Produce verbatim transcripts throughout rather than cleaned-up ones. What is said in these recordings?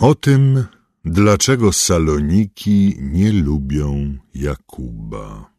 O tym, dlaczego Saloniki nie lubią Jakuba.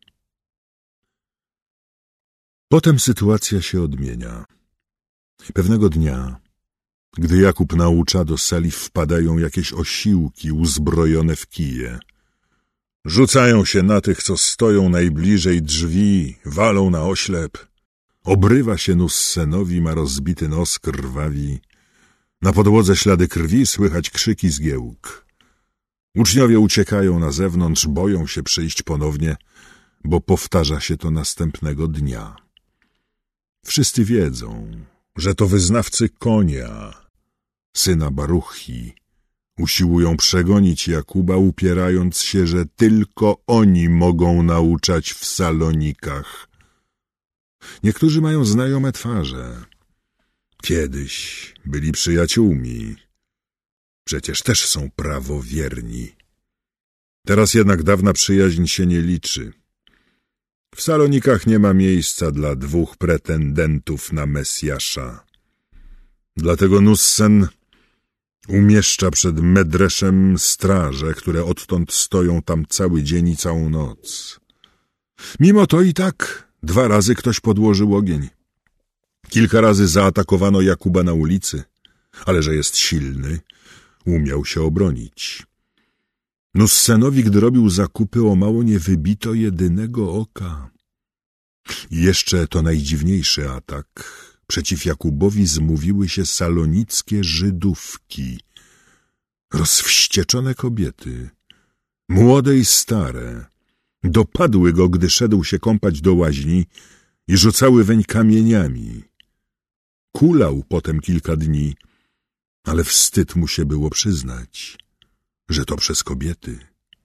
Potem sytuacja się odmienia. Pewnego dnia, gdy Jakub naucza, do sali wpadają jakieś osiłki uzbrojone w kije. Rzucają się na tych, co stoją najbliżej drzwi, walą na oślep. Obrywa się Nussenowi, ma rozbity nos, krwawi. Na podłodze ślady krwi, słychać krzyki zgiełk. Uczniowie uciekają na zewnątrz, boją się przyjść ponownie, bo powtarza się to następnego dnia. Wszyscy wiedzą, że to wyznawcy konia, syna Baruchi, usiłują przegonić Jakuba, upierając się, że tylko oni mogą nauczać w Salonikach. Niektórzy mają znajome twarze. Kiedyś byli przyjaciółmi. Przecież też są prawowierni. Teraz jednak dawna przyjaźń się nie liczy. W Salonikach nie ma miejsca dla dwóch pretendentów na Mesjasza. Dlatego Nussen umieszcza przed Medreszem straże, które odtąd stoją tam cały dzień i całą noc. Mimo to i tak dwa razy ktoś podłożył ogień. Kilka razy zaatakowano Jakuba na ulicy, ale że jest silny, umiał się obronić. Nussenowi, gdy robił zakupy, o mało nie wybito jedynego oka. I jeszcze to najdziwniejszy atak. Przeciw Jakubowi zmówiły się salonickie Żydówki. Rozwścieczone kobiety, młode i stare, dopadły go, gdy szedł się kąpać do łaźni i rzucały weń kamieniami. Kulał potem kilka dni, ale wstyd mu się było przyznać, że to przez kobiety.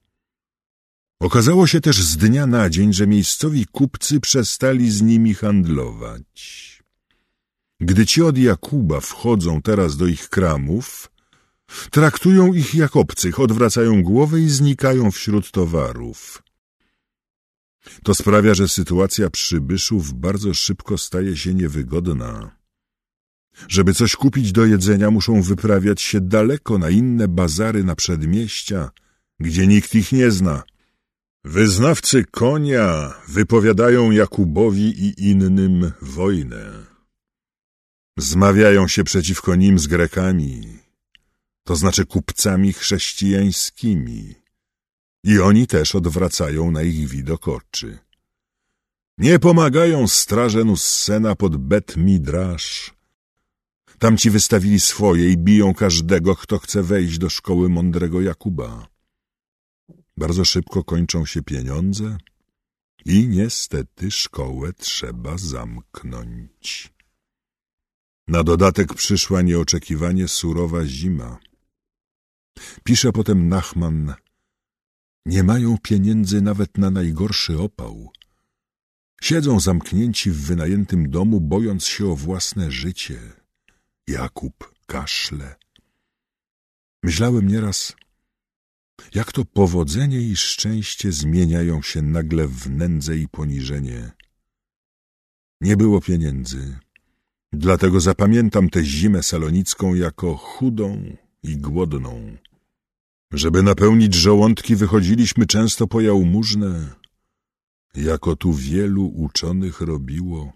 Okazało się też z dnia na dzień, że miejscowi kupcy przestali z nimi handlować. Gdy ci od Jakuba wchodzą teraz do ich kramów, traktują ich jak obcych, odwracają głowę i znikają wśród towarów. To sprawia, że sytuacja przybyszów bardzo szybko staje się niewygodna. Żeby coś kupić do jedzenia, muszą wyprawiać się daleko na inne bazary, na przedmieścia, gdzie nikt ich nie zna. Wyznawcy konia wypowiadają Jakubowi i innym wojnę. Zmawiają się przeciwko nim z Grekami, to znaczy kupcami chrześcijańskimi, i oni też odwracają na ich widok oczy. Nie pomagają straże Nussena pod Bet Midrasz. Tamci wystawili swoje i biją każdego, kto chce wejść do szkoły mądrego Jakuba. Bardzo szybko kończą się pieniądze i niestety szkołę trzeba zamknąć. Na dodatek przyszła nieoczekiwanie surowa zima. Pisze potem Nachman: nie mają pieniędzy nawet na najgorszy opał. Siedzą zamknięci w wynajętym domu, bojąc się o własne życie. Jakub kaszle. Myślałem nieraz, jak to powodzenie i szczęście zmieniają się nagle w nędzę i poniżenie. Nie było pieniędzy, dlatego zapamiętam tę zimę salonicką jako chudą i głodną. Żeby napełnić żołądki, wychodziliśmy często po jałmużnę, jako tu wielu uczonych robiło.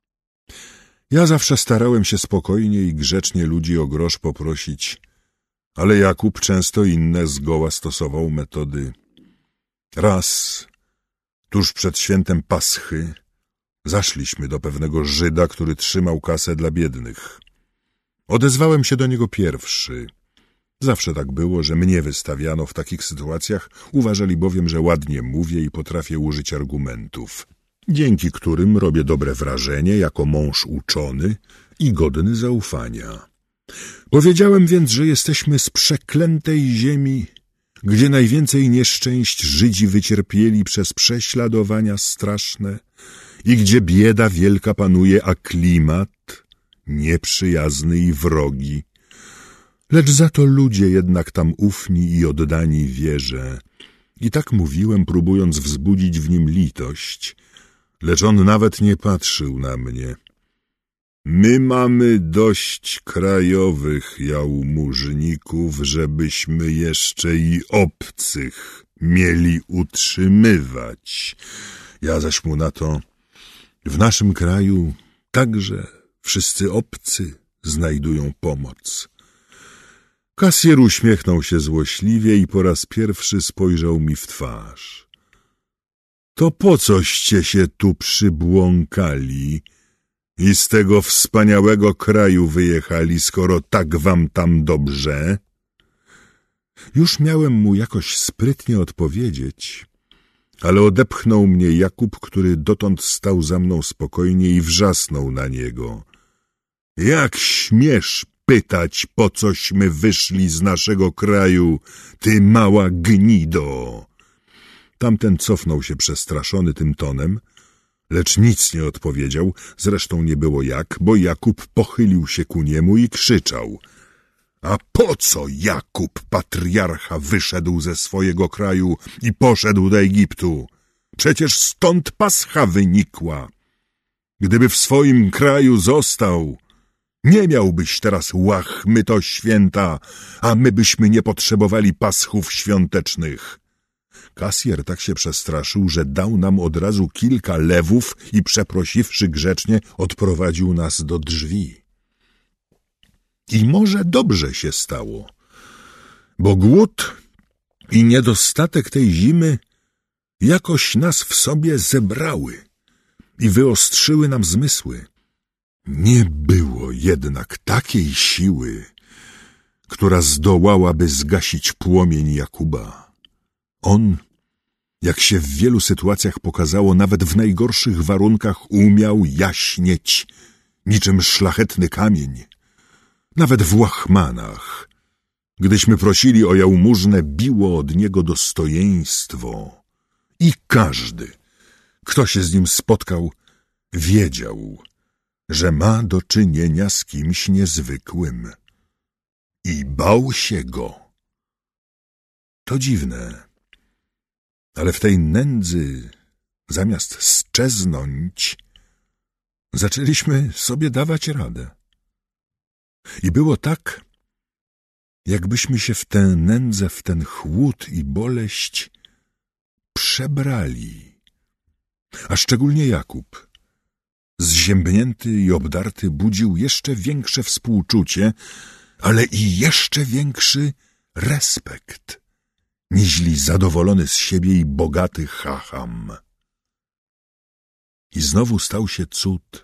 Ja zawsze starałem się spokojnie i grzecznie ludzi o grosz poprosić, ale Jakub często inne zgoła stosował metody. Raz, tuż przed świętem Paschy, zaszliśmy do pewnego Żyda, który trzymał kasę dla biednych. Odezwałem się do niego pierwszy. Zawsze tak było, że mnie wystawiano w takich sytuacjach, uważali bowiem, że ładnie mówię i potrafię użyć argumentów, dzięki którym robię dobre wrażenie jako mąż uczony i godny zaufania. Powiedziałem więc, że jesteśmy z przeklętej ziemi, gdzie najwięcej nieszczęść Żydzi wycierpieli przez prześladowania straszne i gdzie bieda wielka panuje, a klimat nieprzyjazny i wrogi. Lecz za to ludzie jednak tam ufni i oddani wierze. I tak mówiłem, próbując wzbudzić w nim litość, lecz on nawet nie patrzył na mnie. My mamy dość krajowych jałmużników, żebyśmy jeszcze i obcych mieli utrzymywać. Ja zaś mu na to: w naszym kraju także wszyscy obcy znajdują pomoc. Kasjer uśmiechnął się złośliwie i po raz pierwszy spojrzał mi w twarz. To po coście się tu przybłąkali i z tego wspaniałego kraju wyjechali, skoro tak wam tam dobrze? Już miałem mu jakoś sprytnie odpowiedzieć, ale odepchnął mnie Jakub, który dotąd stał za mną spokojnie, i wrzasnął na niego. Jak śmiesz pytać, po cośmy wyszli z naszego kraju, ty mała gnido? Tamten cofnął się przestraszony tym tonem, lecz nic nie odpowiedział, zresztą nie było jak, bo Jakub pochylił się ku niemu i krzyczał: a po co Jakub, patriarcha, wyszedł ze swojego kraju i poszedł do Egiptu? Przecież stąd Pascha wynikła. Gdyby w swoim kraju został, nie miałbyś teraz łachmyto święta, a my byśmy nie potrzebowali paschów świątecznych. Kasjer tak się przestraszył, że dał nam od razu kilka lewów i, przeprosiwszy grzecznie, odprowadził nas do drzwi. I może dobrze się stało, bo głód i niedostatek tej zimy jakoś nas w sobie zebrały i wyostrzyły nam zmysły. Nie było jednak takiej siły, która zdołałaby zgasić płomień Jakuba. On, jak się w wielu sytuacjach pokazało, nawet w najgorszych warunkach umiał jaśnieć niczym szlachetny kamień. Nawet w łachmanach, gdyśmy prosili o jałmużnę, biło od niego dostojeństwo. I każdy, kto się z nim spotkał, wiedział, że ma do czynienia z kimś niezwykłym i bał się go. To dziwne, ale w tej nędzy, zamiast szczeznąć, zaczęliśmy sobie dawać radę. I było tak, jakbyśmy się w tę nędzę, w ten chłód i boleść przebrali. A szczególnie Jakub, zziębnięty i obdarty, budził jeszcze większe współczucie, ale i jeszcze większy respekt, niźli zadowolony z siebie i bogaty chacham. I znowu stał się cud.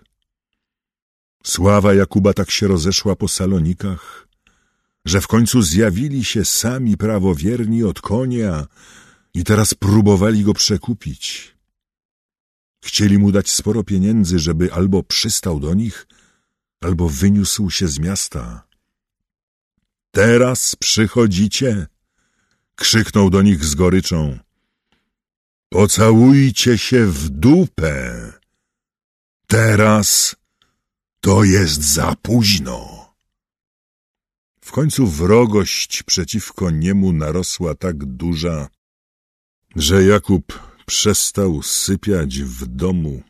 Sława Jakuba tak się rozeszła po Salonikach, że w końcu zjawili się sami prawowierni od konia i teraz próbowali go przekupić. Chcieli mu dać sporo pieniędzy, żeby albo przystał do nich, albo wyniósł się z miasta. Teraz przychodzicie, krzyknął do nich z goryczą. Pocałujcie się w dupę. Teraz to jest za późno. W końcu wrogość przeciwko niemu narosła tak duża, że Jakub przestał sypiać w domu.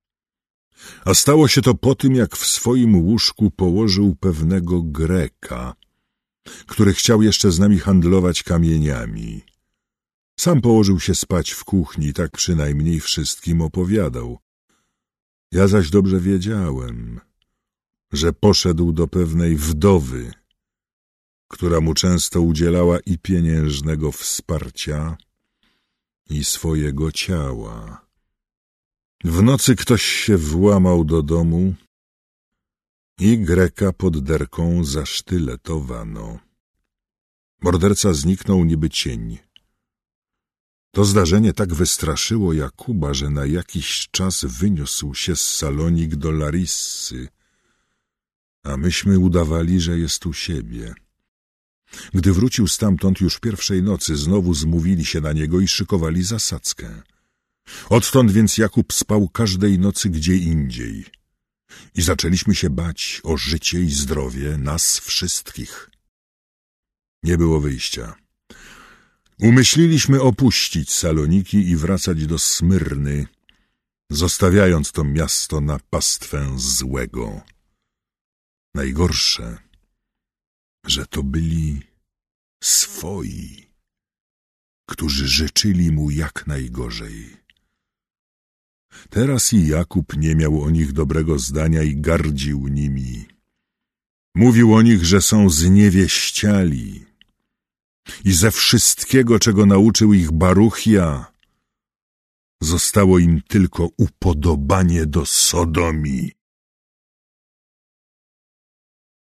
A stało się to po tym, jak w swoim łóżku położył pewnego Greka, który chciał jeszcze z nami handlować kamieniami. Sam położył się spać w kuchni, tak przynajmniej wszystkim opowiadał. Ja zaś dobrze wiedziałem, że poszedł do pewnej wdowy, która mu często udzielała i pieniężnego wsparcia, i swojego ciała. W nocy ktoś się włamał do domu i Greka pod derką zasztyletowano. Morderca zniknął niby cień. To zdarzenie tak wystraszyło Jakuba, że na jakiś czas wyniósł się z Salonik do Larissy, a myśmy udawali, że jest u siebie. Gdy wrócił stamtąd już pierwszej nocy, znowu zmówili się na niego i szykowali zasadzkę. Odtąd więc Jakub spał każdej nocy gdzie indziej i zaczęliśmy się bać o życie i zdrowie nas wszystkich. Nie było wyjścia. Umyśliliśmy opuścić Saloniki i wracać do Smyrny, zostawiając to miasto na pastwę złego. Najgorsze, że to byli swoi, którzy życzyli mu jak najgorzej. Teraz i Jakub nie miał o nich dobrego zdania i gardził nimi. Mówił o nich, że są zniewieściali i ze wszystkiego, czego nauczył ich Baruchja, zostało im tylko upodobanie do sodomii.